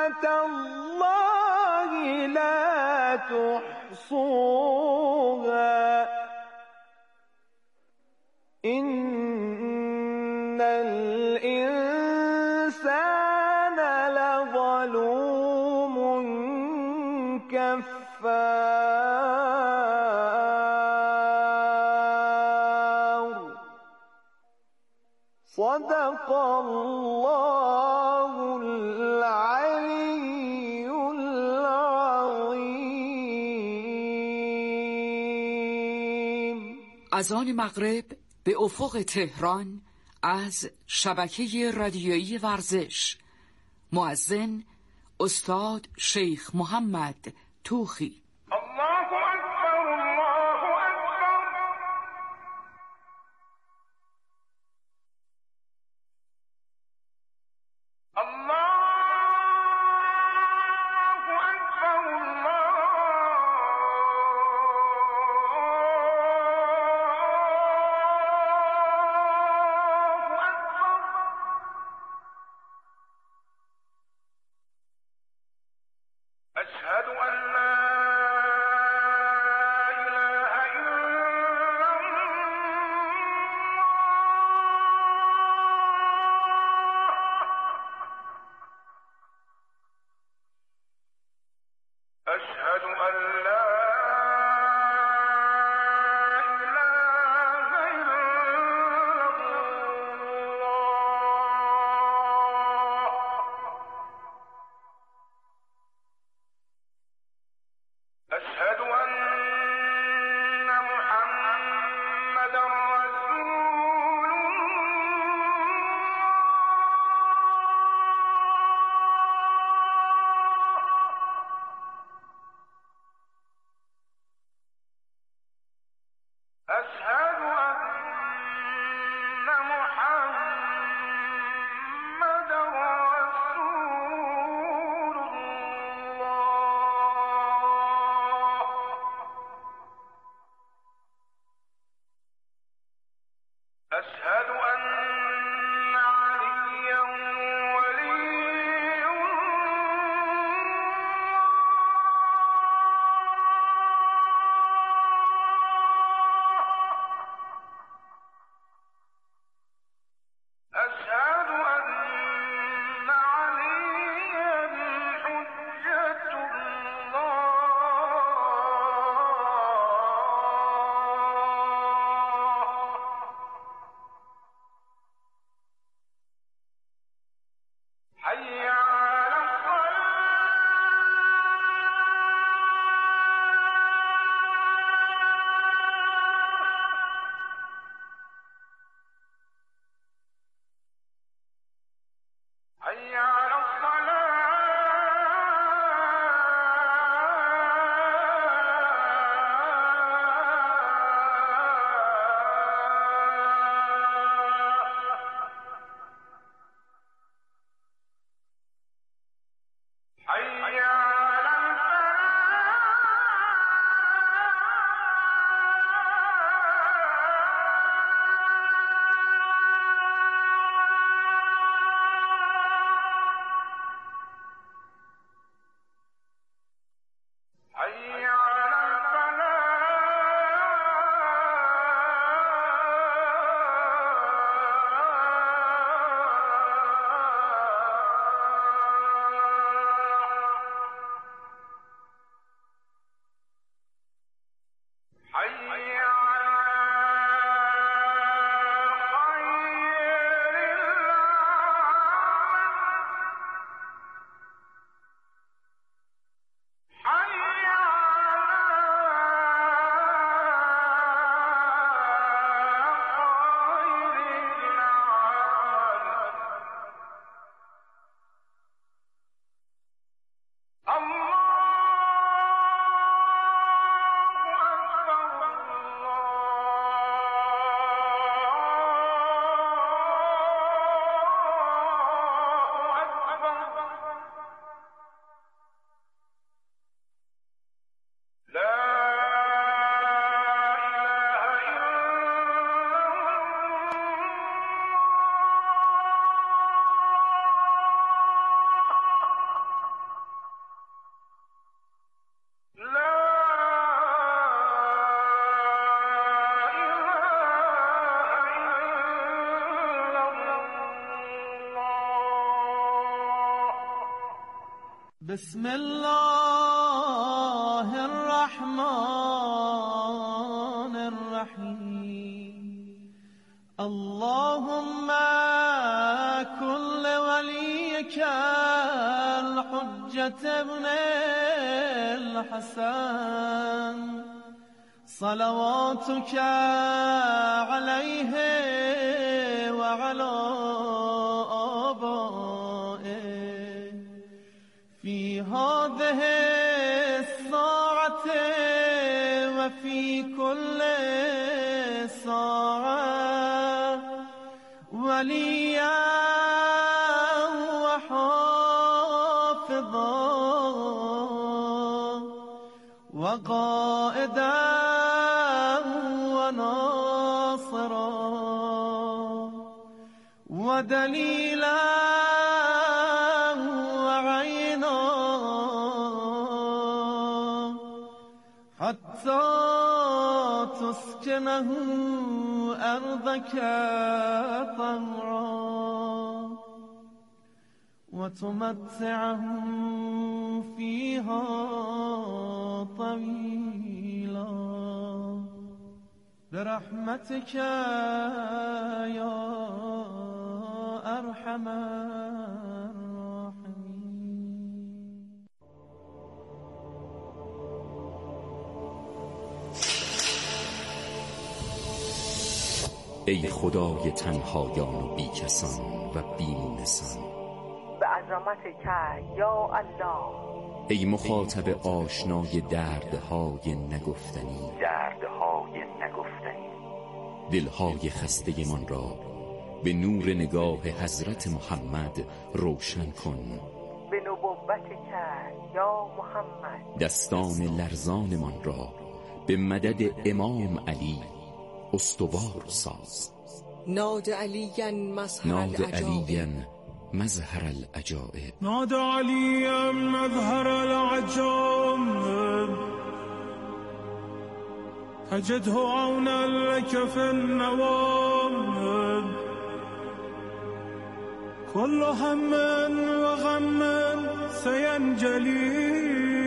الله لا تحصوها إن الإنسان لظلوم كفار صدق الله العلي العظيم. اذان مغرب به افق تهران از شبکه رادیویی ورزش. مؤذن استاد شیخ محمد توخی. الله اکبر الله اکبر. الله اکبر الله اکبر. أشهد أن لا إله إلا الله. أشهد أن لا إله إلا الله. أشهد أن محمدًا رسول الله. بسم الله الرحمن الرحیم اللهم كل وليك الحجة ابن الحسن صلواتك عليه وعلى آبائه في هذه الساعة وفي كل ساعة وليا وحافظا وقائدا وناصرا ودليلا وعينا حتى تسكنه أرضك طوعا وتمتعهم فيها طويلا برحمتك يا أرحم الراحمين. ای خدای تنهایان و بیکسان و بیمونسان، به عظمتک یا الله، ای مخاطب آشنای دردهای نگفتنی، دلهای خسته من را به نور نگاه حضرت محمد روشن کن. به نبوتک یا محمد، دستان لرزان من را به مدد امام علی استوار ساز. ناد علیاً مظهر العجائب، نادى عليا مظهر العجائب، تجده عونا لك في النوائب، كل هم وغم سينجلي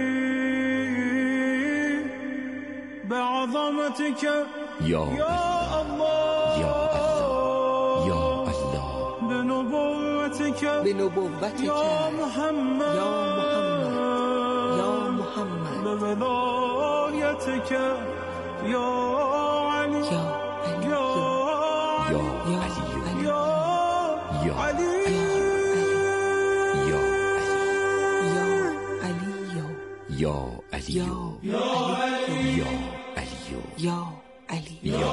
بعظمتك یا الله یا الله یا الله، بنبوتك یا محمد بولایتك یا علی یا علی یا علی یا علی یا علی یا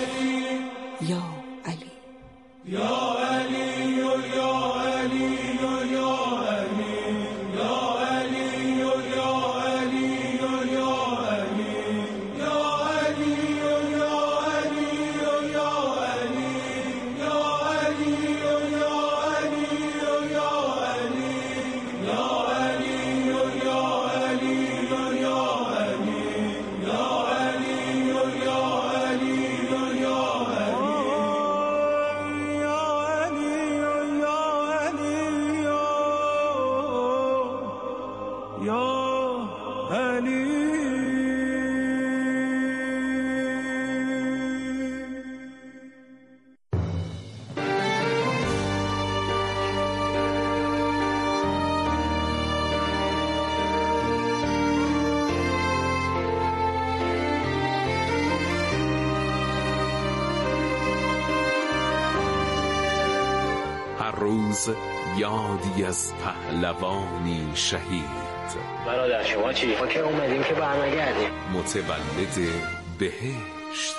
روز یادی از پهلوانی شهید. برادر شما چی؟ ما که اومدیم که برنگردیم. متولد بهشت.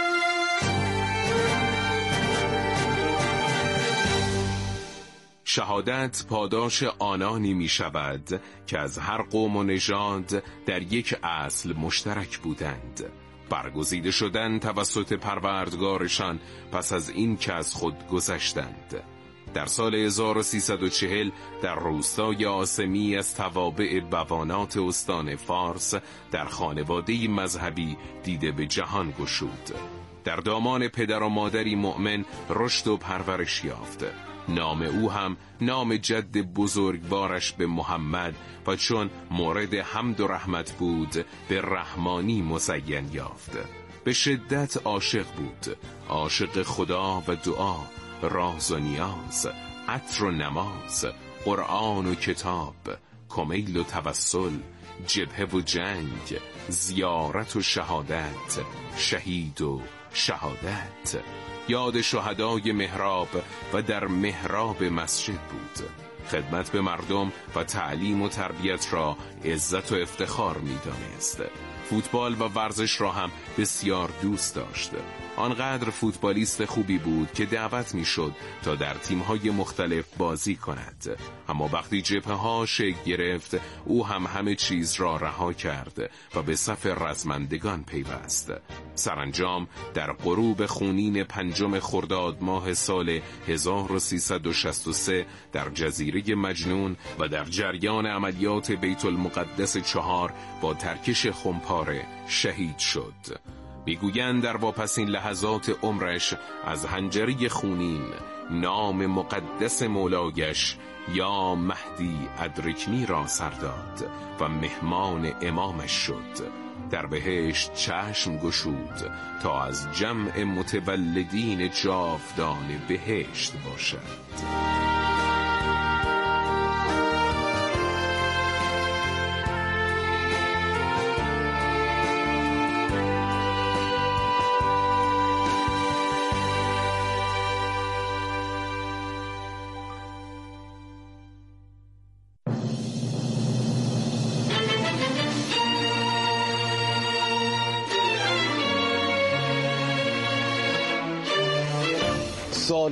شهادت پاداش آنانی می شود که از هر قوم و نژاد در یک اصل مشترک بودند، برگزیده شدن توسط پروردگارشان پس از این که از خود گذشتند. در سال 1340 در روستای آسمی از توابع بوانات استان فارس در خانواده مذهبی دیده به جهان گشود. در دامان پدر و مادری مؤمن رشد و پرورش یافت. نام او هم نام جد بزرگوارش به محمد و چون مورد حمد و رحمت بود به رحمانی مزین یافت. به شدت عاشق بود، عاشق خدا و دعا، راز و نیاز، عطر و نماز، قرآن و کتاب، کمیل و توسل، جبهه و جنگ، زیارت و شهادت، شهید و شهادت، یاد شهدای محراب و در محراب مسجد بود. خدمت به مردم و تعلیم و تربیت را عزت و افتخار می دانست. فوتبال و ورزش را هم بسیار دوست داشت. آنقدر فوتبالیست خوبی بود که دعوت می شد تا در تیم‌های مختلف بازی کند. اما وقتی جبهه‌ها شکل گرفت او هم همه چیز را رها کرد و به صف رزمندگان پیوست. سرانجام در غروب خونین 5 خرداد ماه سال 1363 در جزیره مجنون و در جریان عملیات بیت المقدس 4 با ترکش خمپاره شهید شد. میگویند در واپسین لحظات عمرش از حنجره خونین نام مقدس مولایش یا مهدی ادرکنی را سر داد و مهمان امامش شد. در بهشت چشم گشود تا از جمع متولدین جاودان بهشت باشد. سال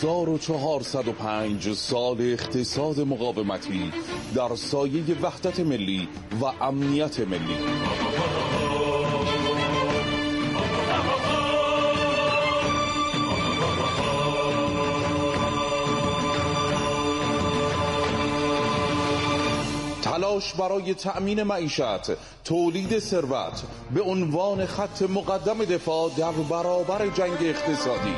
1405 سال اقتصاد مقاومتی در سایه وحدت ملی و امنیت ملی. تلاش برای تأمین معیشت، تولید ثروت به عنوان خط مقدم دفاع در برابر جنگ اقتصادی.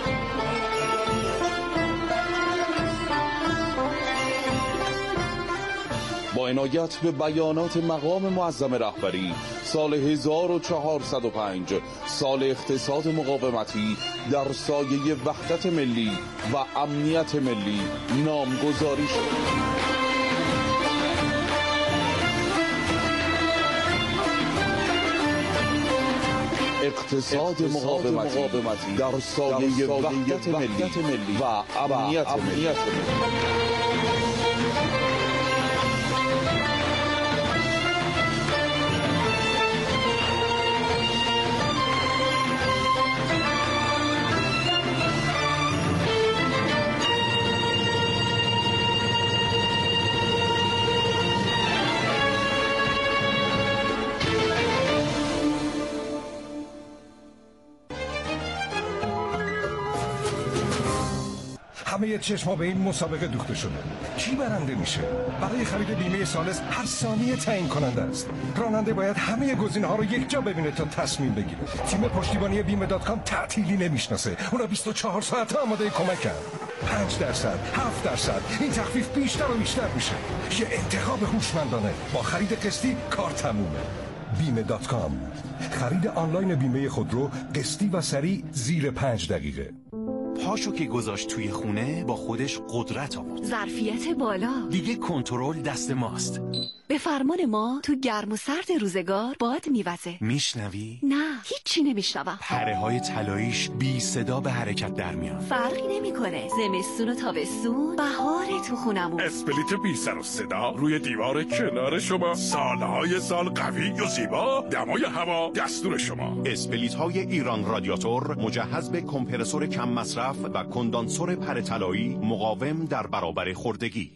با عنایت به بیانات مقام معظم رهبری، سال 1405 سال اقتصاد مقاومتی در سایه وحدت ملی و امنیت ملی نامگذاری شد. اقتصاد مقاومتی در سایه وحدت ملی و امنیت ملی. همه چشما به این مسابقه دوخته شده. کی برنده میشه؟ برای خرید بیمه ثالث هر ثانیه تعیین کننده است. راننده باید همه گزینه‌ها رو یک جا ببینه تا تصمیم بگیره. تیم پشتیبانی بیمه.com تعطیلی نمیشناسه. اونا 24 ساعت آماده کمکن. 5%، 7%، این تخفیف بیشتر و بیشتر میشه. یه انتخاب هوشمندانه. با خرید قسطی کار تمومه. بیمه.com، خرید آنلاین بیمه خودرو قسطی و سریع زیر 5 دقیقه. پاشو که گذاشت توی خونه با خودش قدرت آورد. ظرفیت بالا. دیگه کنترل دست ماست. به فرمان ما تو گرم و سرد روزگار باد میوزه. میشنوی؟ نه، هیچی نمیشنوم. پره‌های طلاییش بی صدا به حرکت در میان. فرقی نمیکنه. زمستون و تابستون، بهار تو خونمون. اسپلیت بی سر و صدا روی دیوار کنار شما، سالهای سال قوی و زیبا، دمای هوا دستور شما. اسپلیت های ایران رادیاتور مجهز به کمپرسور کم مصرف و کندانسور پر طلایی مقاوم در برابر خوردگی.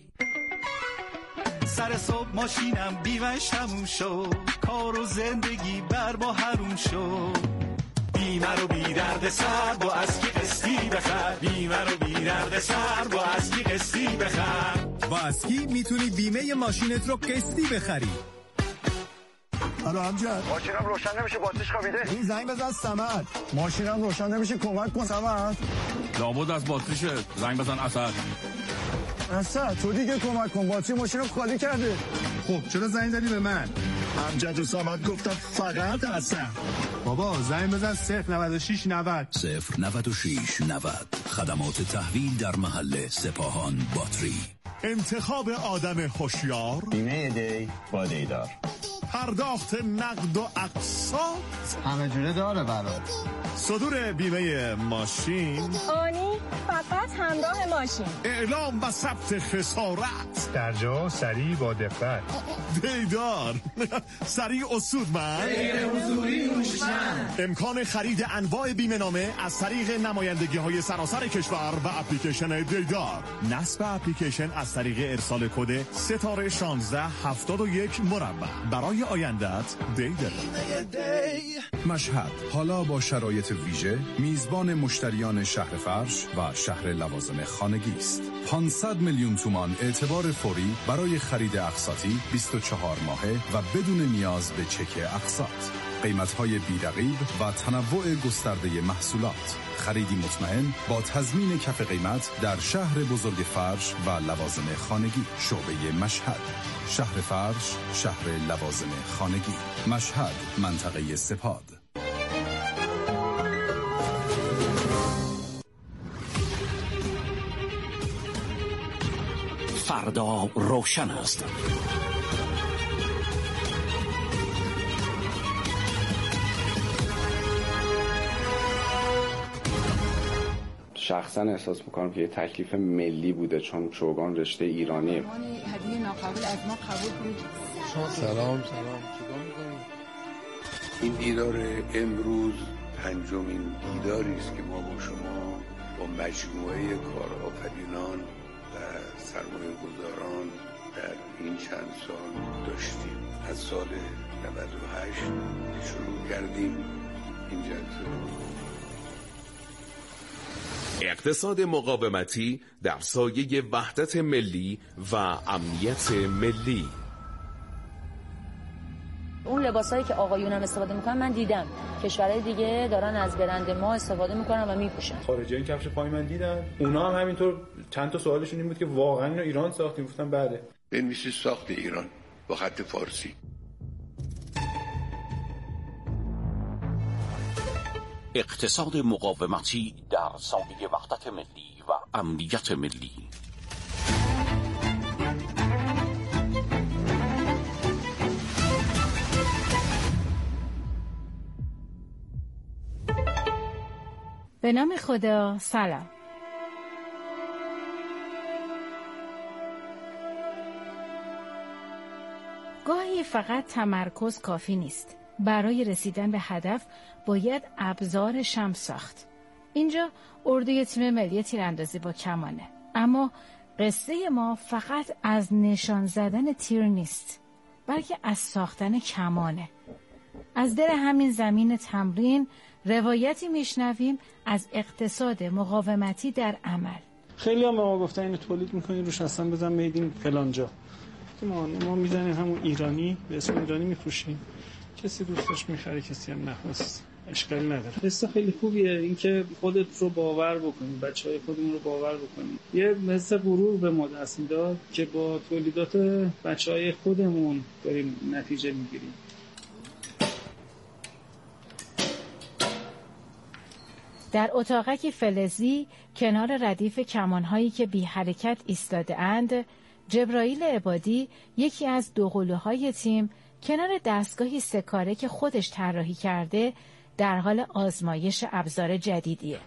سر صبح ماشینم بیمش تموم شد، کار و زندگی بر با حروم شد. بیمه رو بی درد سر با اسکی قسطی بخر، بیمه رو بی درد سر با اسکی قسطی بخر. با اسکی میتونی بیمه ماشینت رو قسطی بخری. الو امجد، ماشینم روشن نمیشه، باتریش خوابیده. این زنگ بزن صمد. ماشینم روشن نمیشه، کمک کن صمد. لابد از باتریشه. زنگ بزن اسد. اسد تو دیگه کمک کن، باتری ماشین رو خالی کرده. خب چرا زنگ زدی به من؟ امجد و سامد گفتم فقط اسد. بابا زنگ بزن 096 90 096 90. خدمات تحویل در محل سپاهان باتری. انتخاب آدم هوشیار، بیمه دی با دیدار، پرداخت نقد و اقساط همه جوره داره برات. صدور بیمه ماشین، آنی فقط همراه ماشین، اعلام و ثبت خسارت، در جا سریع با دقت. دیدار سریع اصودمند، غیر حضوری هوشمند. امکان خرید انواع بیمه نامه از طریق نمایندگی های سراسر کشور و اپلیکیشن دیدار. نصب اپلیکیشن از طریق ارسال کد ستاره 1671 مربع. برای آیندت دیدار. مشهد حالا با شرایط ویژه میزبان مشتریان شهر فرش و شهر لوازم خانگی است. 500 میلیون تومان اعتبار فوری برای خرید اقساطی 24 ماهه و بدون نیاز به چک اقساط. قیمت‌های بی‌رقیب و تنوع گسترده محصولات. خریدی مطمئن با تضمین کف قیمت در شهر بزرگ فرش و لوازم خانگی. شعبه مشهد، شهر فرش، شهر لوازم خانگی. مشهد، منطقه سپاد. فردا روشن است. شخصا احساس میکنم که یه تکلیف ملی بوده، چون چوگان رشته ایرانیه. هدیه ناقابل از ما قبول بود. سلام. این دیدار امروز پنجمین دیداری است که ما با شما با مجموعه کارآفرینان و سرمایه‌گذاران در این چند سال داشتیم. از سال 98 شروع کردیم این جلسه. اقتصاد مقاومتی در سایه وحدت ملی و امنیت ملی. اون لباسایی که آقایون هم استفاده میکنن من دیدم کشورهای دیگه دارن از برند ما استفاده میکنن و میپوشن. خارجی‌ها این کفش پای من دیدن، اونا هم همینطور. چند تا سوالشون این بود که واقعا اینو ایران ساختیم؟ گفتم بله. بنویسید ساخت ایران با خط فارسی. اقتصاد مقاومتی در سایه وحدت ملی و امنیت ملی. به نام خدا. سلام. گاهی فقط تمرکز کافی نیست. برای رسیدن به هدف باید ابزار شمع ساخت. اینجا اردوی تیم ملی تیراندازی با کمانه. اما قصه ما فقط از نشان زدن تیر نیست، بلکه از ساختن کمانه. از در همین زمین تمرین روایتی میشنویم از اقتصاد مقاومتی در عمل. خیلی هم به ما گفتن اینو تولید میکنین روش اصلا بزن میدین فلانجا. ما میزنیم همون ایرانی، به اسم ایرانی میفروشیم. کسی دوستش میخره، کسی هم نخواست، اشکالی نداره. حس خیلی خوبیه اینکه خودت رو باور بکنی، بچهای خودمون رو باور بکنی. یه حس غرور به ما دست میداد که با تولیدات بچهای خودمون داریم نتیجه میگیریم. در اتاقکی فلزی کنار ردیف کمانهایی که بی حرکت ایستاده اند، جبرائیل عبادی یکی از دوقلوهای تیم کنار دستگاهی سکاره که خودش طراحی کرده در حال آزمایش ابزار جدیدیه.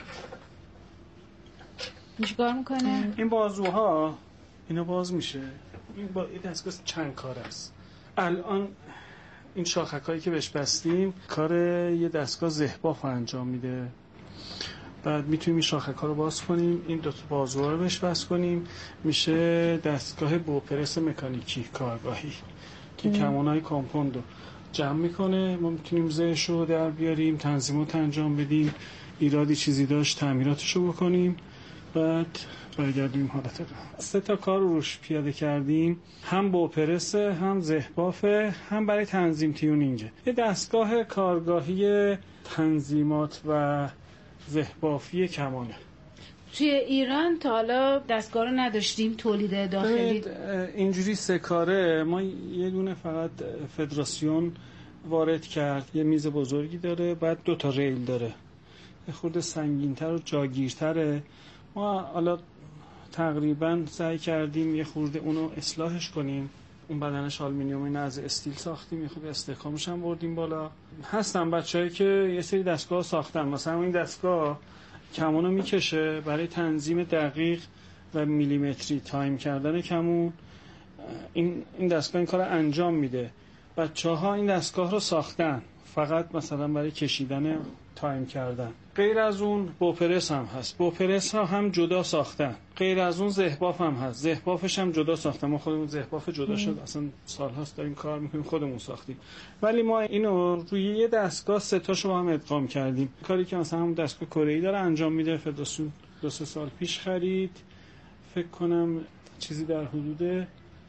چیکار میکنه؟ این بازوها اینو باز میشه. این دستگاه چند کار است. الان این شاخکایی که بهش بستیم کار یه دستگاه ذهباف انجام میده. بعد میتونیم این شاخک‌ها رو باز کنیم، این دو تا بازوها رو بهش وصل کنیم، میشه دستگاه بوپرس مکانیکی کارگاهی که کمانهای کامپوند رو جمع میکنه. ما میتونیم زهش رو در بیاریم، تنظیمات انجام بدیم، ایرادی چیزی داشت تعمیراتش رو بکنیم، بعد برگردیم حالت رو. 3 تا کار رو روش پیاده کردیم، هم بوپرس، هم ذهبافه، هم برای تنظیم تیونینگه. یه دستگاه کارگاهی تنظیمات و ذهبافی کمانه. توی ایران تا حالا دستگاه رو نداشتیم تولید داخلی. اینجوری سه کاره ما یه دونه فقط فدراسیون وارد کرد، یه میز بزرگی داره، بعد 2 تا ریل داره، یه خورده سنگین‌تر و جاگیرتره. ما حالا تقریبا سعی کردیم یه خورده اونو اصلاحش کنیم، اون بدنش آلومینیومی نه از استیل ساختیم، یه خورده استحکامش هم بردیم بالا. هستن بچه‌ای که یه سری دستگاه ساختن، مثلا این دستگاه کمونو میکشه برای تنظیم دقیق و میلیمتری تایم کردن کمون. این دستگاه این کار انجام میده. بچه‌ها این دستگاه رو ساختن فقط مثلا برای کشیدن تایم کردن. غیر از اون بوپرس هم هست، بوپرس ها هم جدا ساختن. غیر از اون زهباف هم هست، زهبافش هم جدا ساختن. ما خودمون زهباف جدا شد اصلا سال هاست داریم کار میکنیم، خودمون ساختیم. ولی ما اینو روی یه دستگاه 3 تاشو با هم ادغام کردیم. کاری که مثلا همون دستگاه کره‌ای داره انجام میده، فدراسیون 2-3 سال پیش خرید، فکر کنم چیزی در حدود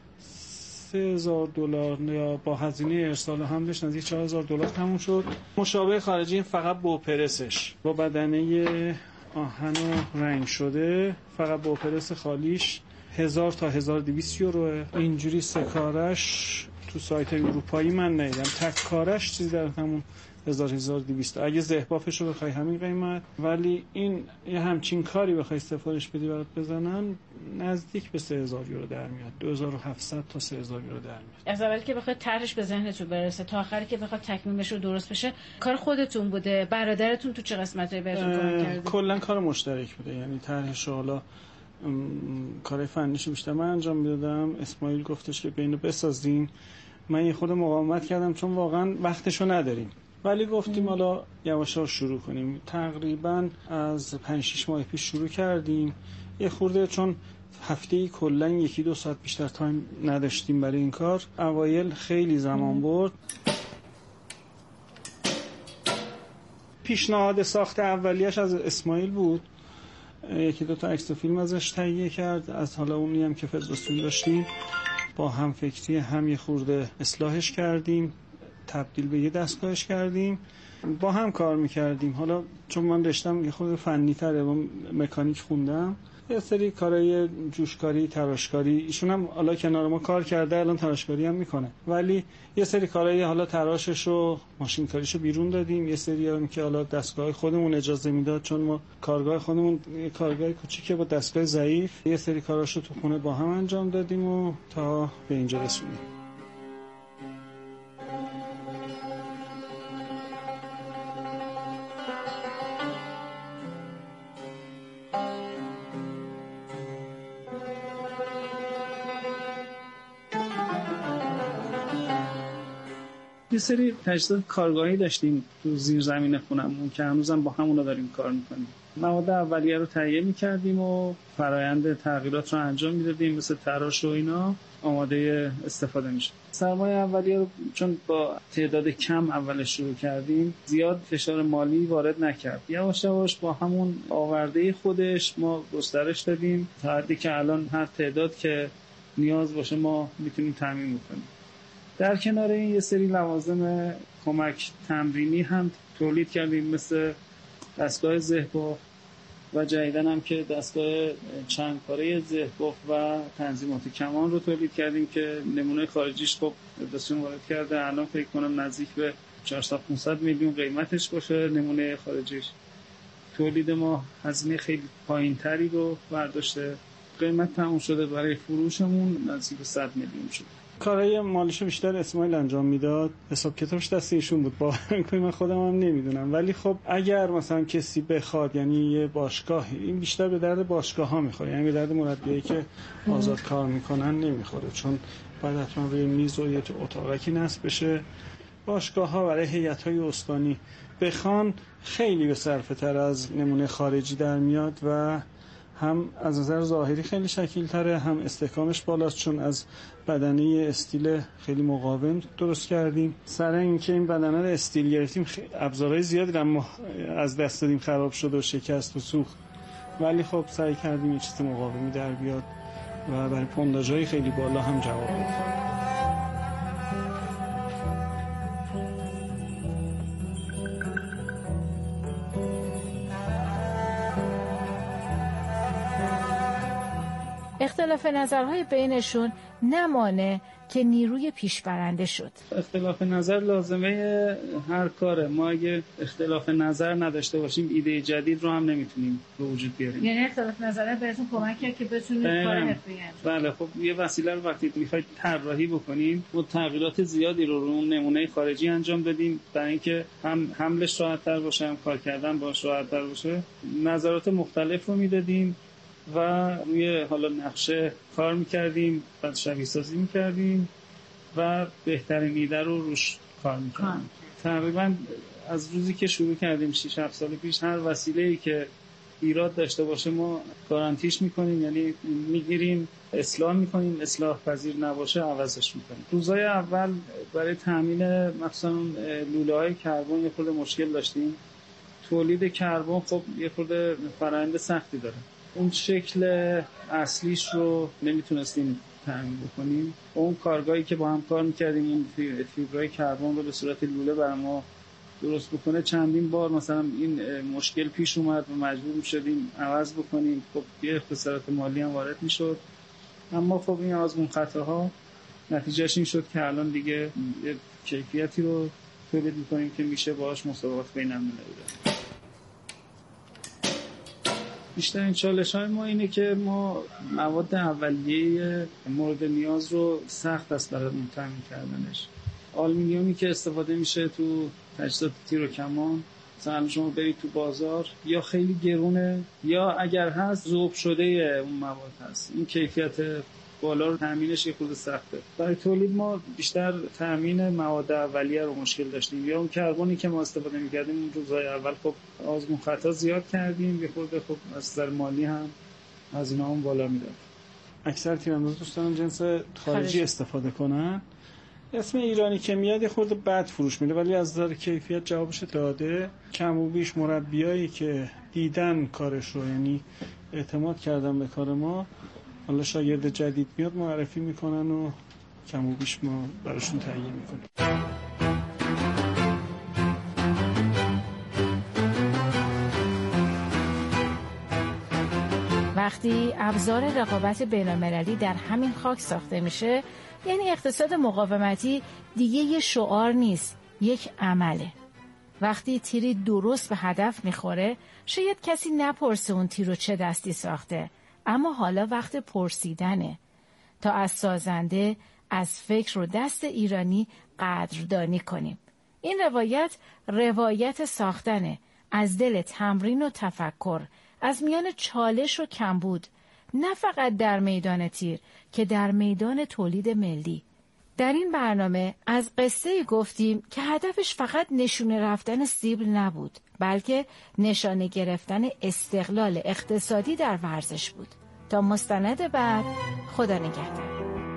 $3,000 یا با هزینه ارسال حملش نزدیک $4,000 تموم شد. مشابه خارجی فقط بوپرسش با بدنه آهن و رنگ شده، فقط بوپرس خالیش 1000 تا 1200 یوروه. اینجوری سه کارش تو سایت اروپایی من ندیدم، تک کارش چیزی در همون 1200. اگه زهبافش رو بخوای همین قیمت، ولی این یه همچین کاری بخوای سفارش بدی برات بزنن نزدیک به 3000 یورو در میاد، 2700 تا 3000 یورو در میاد. از اولی که بخواد طرحش به ذهنتون برسه تا آخری که بخواد تکمیلش رو درست بشه کار خودتون بوده؟ برادرتون تو چه قسمتایی بهتون کمک کرده؟ کلا کار مشترک بوده، یعنی طرحش حالا کار فنیش بیشتر من انجام میدادم، اسماعیل گفتش که بینو بسازین، من یه خود مقاومت کردم چون واقعا وقتشو نداریم، ولی گفتیم حالا یواشا شروع کنیم. تقریبا از 5-6 ماه پیش شروع کردیم. یه خورده چون هفته‌ای کلا 1-2 ساعت بیشتر تایم نداشتیم برای این کار، اوایل خیلی زمان برد. پیشنهاد ساخت اولیش از اسماعیل بود، 1-2 تا عکس و فیلم ازش تهیه کرد، از حالا اونی هم که فدراسیون داشتیم با هم فکری هم یه خورده اصلاحش کردیم، تبدیل به یه دستگاهش کردیم، با هم کار میکردیم. حالا چون من رشتم یه خود فنی تره و مکانیک خوندم، یه سری کارهای جوشکاری، تراشکاری، ایشون هم حالا کنار ما کار کرده، الان تراشکاری هم میکنه، ولی یه سری کارهای حالا تراشش و ماشین کاریشو بیرون دادیم. یه سری هم که حالا دستگاه خودمون اجازه میداد، چون ما کارگاه خودمون یه کارگاه کوچیکه با دستگاه ضعیف، یه سری کاراشو تو خونه با هم انجام دادیم و تا به اینجا رسیدیم. یه سری تجهیزات کارگاهی داشتیم تو زیر زمین خونمون که هنوزم با همونا داریم کار میکنیم. مواد اولیه رو تهیه میکردیم و فرایند تغییرات رو انجام میدادیم، مثل تراش و اینا آماده استفاده میشه. سرمایه اولیه رو چون با تعداد کم اول شروع کردیم، زیاد فشار مالی وارد نکرد، یواش یواش با همون آورده خودش ما گسترش دادیم تا حدی که الان هر تعداد که نیاز باشه ما میتونیم تامین کنیم. در کنار این یه سری لوازم کمک تمرینی هم تولید کردیم، مثل دستگاه زهباف و جدیدن هم که دستگاه چند کاره زهباف و تنظیمات کمان رو تولید کردیم که نمونه خارجیش خب فدراسیون وارد کرده، الان فکر کنم نزدیک به 400-500 میلیون قیمتش باشه. نمونه خارجیش تولید ما هزینه خیلی پایین‌تری رو برداشته، قیمت تموم شده، برای فروشمون نزدیک به 100 میلیون شده. کارهای مالیشو بیشتر اسماعیل انجام میداد، حساب کتابش دست ایشون بود، باور کنید من خودم هم نمیدونم، ولی خب اگر مثلا کسی بخواد، یعنی یه باشگاه، این بیشتر به درد باشگاه ها میخوره، یعنی به درد مربیایی که آزاد کار میکنن نمیخوره، چون باید حتما روی میز و یه اتاقکی نصب بشه. باشگاه ها برای هیئت های استانی بخوان خیلی به صرفه تر از نمونه خارجی در میاد و هم از نظر ظاهری خیلی شکیل تره، هم استحکامش بالاست چون از بدنه استیل خیلی مقاوم درست کردیم. سر اینکه این بدنه رو استیل گرفتیم ابزارهای زیادی رو از دست دادیم، خراب شد و شکست و سوخت، ولی خب سعی کردیم یه چیز مقاومی در بیاد و برای پونداژهای خیلی بالا هم جواب بده. اختلاف نظرهای بینشون نمانه که نیروی پیشبرنده شد. اختلاف نظر لازمه هر کاره. ما اگه اختلاف نظر نداشته باشیم ایده جدید رو هم نمیتونیم به وجود بیاریم. یعنی اختلاف نظر بهتون کمک کرد که بتونید کار حرفه‌ای انجام بدید. بله، خب یه وسیله رو وقتی میخواید طراحی بکنیم ما تغییرات زیادی رو اون نمونه خارجی انجام دادیم برای اینکه هم حملش راحت‌تر باشه، هم کار کردن باهاش راحت‌تر باشه. نظرات مختلف رو میدادیم و روی حالا نقشه کار میکردیم، بعد شبیه سازی میکردیم و بهترین ایده رو روش کار میکردیم. تقریبا از روزی که شروع کردیم 6-7 سال پیش هر وسیله‌ای که ایراد داشته باشه ما گارانتیش میکنیم، یعنی میگیریم، اصلاح میکنیم، اصلاح پذیر نباشه عوضش میکنیم. روزهای اول برای تامین مثلا لوله‌های کربن یه خورده مشکل داشتیم. تولید کربن خب یه خورده فرآیند سختی داره. اون شکل اصلیش رو نمیتونستیم تامین بکنیم. اون کارگاهی که با هم کار میکردیم اون فیبرهای کربن رو به صورت لوله بر ما درست بکنه چندین بار مثلا این مشکل پیش اومد و مجبور شدیم عوض بکنیم. خب یه خسارت مالی هم وارد میشد، اما خب این آزمون خطاها نتیجهش این شد که الان دیگه یه کیفیتی رو تولید میکنیم که میشه باهاش مسابقات بین‌المللی داشت. بیشترین چالش‌های ما اینه که ما مواد اولیه مورد نیاز رو سخت است برای تامین کردنش. آلومینیومی که استفاده میشه تو تجهیزات تیر و کمان مثلا شما برید تو بازار یا خیلی گرونه یا اگر هست ذوب شده اون مواد هست. این کیفیت بالا رو تامینش یه خورده سخته. برای تولید ما بیشتر تامین مواد اولیه رو مشکل داشتیم. یا اون کربنی که ما استفاده می‌کردیم اون روزهای اول خب آزمون خطا زیاد کردیم، یه خورده خب از نظر مالی هم از اینا هم بالا میاد. اکثر تیرانداز دوست دارن جنس خارجی استفاده کنن. اسم ایرانی که میاد یه خورده بد فروش میده، ولی از نظر کیفیت جوابش داده. کم و بیش مربیایی که دیدن کارش رو، یعنی اعتماد کردن به کار ما، حالا شاگرد جدید میاد معرفی میکنن و کم و بیش ما براشون تهیه میکنیم. وقتی ابزار رقابت بین‌المللی در همین خاک ساخته میشه، یعنی اقتصاد مقاومتی دیگه یه شعار نیست، یک عمله. وقتی تیری درست به هدف میخوره، شاید کسی نپرسه اون تیر رو چه دستی ساخته، اما حالا وقت پرسیدنه تا از سازنده، از فکر و دست ایرانی قدردانی کنیم. این روایت ساختنه، از دل تمرین و تفکر، از میان چالش و کمبود، نه فقط در میدان تیر که در میدان تولید ملی. در این برنامه از قصه گفتیم که هدفش فقط نشونه رفتن سیبل نبود، بلکه نشانه گرفتن استقلال اقتصادی در ورزش بود. تا مستند بعد، خدا نگهدار.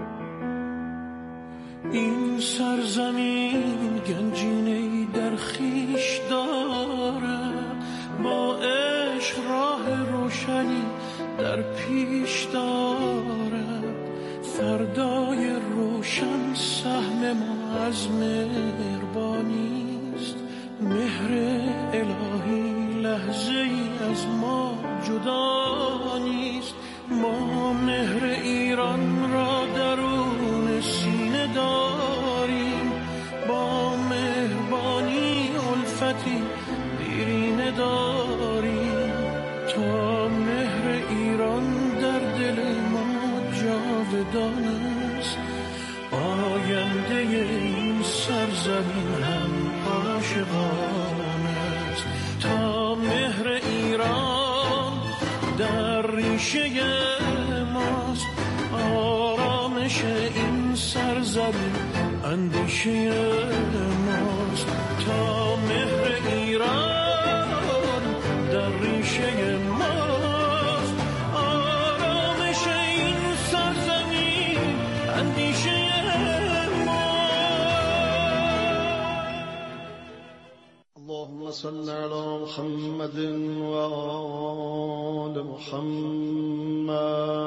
این سرزمین گنجینه‌ای در خیش دارد، با عشق راه روشنی در پیش دارد. فردای روشن سهم ما از مهربانیست، مهر الهی لحظه ای از ما جدا نیست. ما مهر ایران را درون سینه داریم، با مهربانی الفتی دیرینه داریم. تا مهر ایران در دل ما جاودان است، آینده این سرزمین هم عاشقان است. تا مهر ایران در ریشه ماست، آرامش این سرزمین اندیشه ماست. تا مهر ایران در ریشه ماست، آرامش این سرزمین اندیشه اللهم صل على محمد و آل محمد.